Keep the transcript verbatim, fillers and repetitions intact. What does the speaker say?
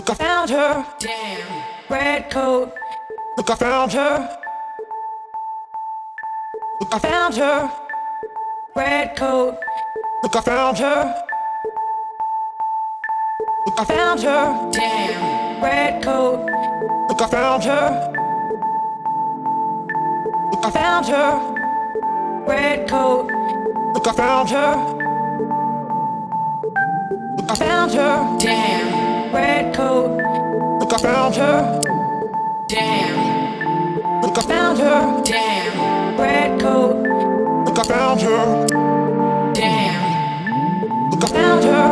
Look, I found her. Damn. Red coat. Look, I found her. Look, I found her. Red coat. Look, I found her. Look, I found her. Damn. Red coat. Look, I found her. Look, I found her. Red coat. Look, I found her. Look, I found her. Damn. Red coat. Look, I found her. Damn. Look, I found her. Damn. Red coat. Look, I found her. Damn. Look, I found her.